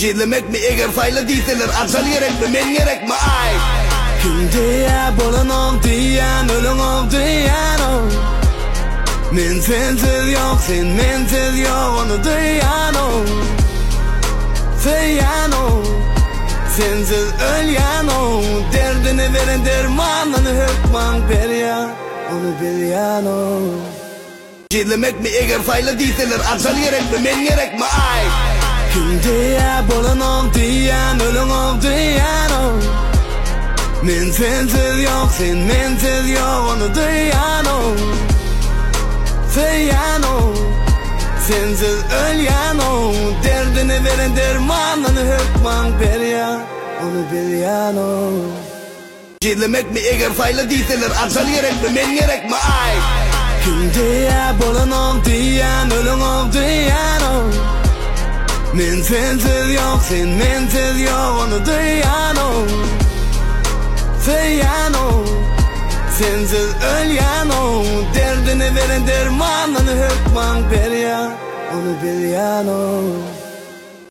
Gillemek mi eğer fayla değilseler arsal gerek mi men gerek mi ay? Kimdeye bolan ol diyen ölün ol diyen ol. Men sensiz yok sen mensiz yok onu diyen ol. Diyen ol. Sensiz ölyen ol. Derdini veren dermanını hükman berya onu bilyen ol. Gillemek mi eğer fayla değilseler arsal gerek mi men gerek mi ay? Kimdeye bolan ol diyen ölün ol diyen ol. Men sensiz yok sen mensiz yok onu diyen ol. Diyen ol. Sensiz ölyen ol. Derdini veren dermanını hükman berya onu bilyen ol. Gillemek mi eğer fayla değilseler arsal gerek mi men gerek mi ay? Kimdeye bolan ol diyen ölün ol diyen ol. Men sensiz yok sen mensiz yok onu diyen ol. Diyen ol. Sensiz ölyen ol. Derdini veren dermanını hükman berya onu bilyen ol.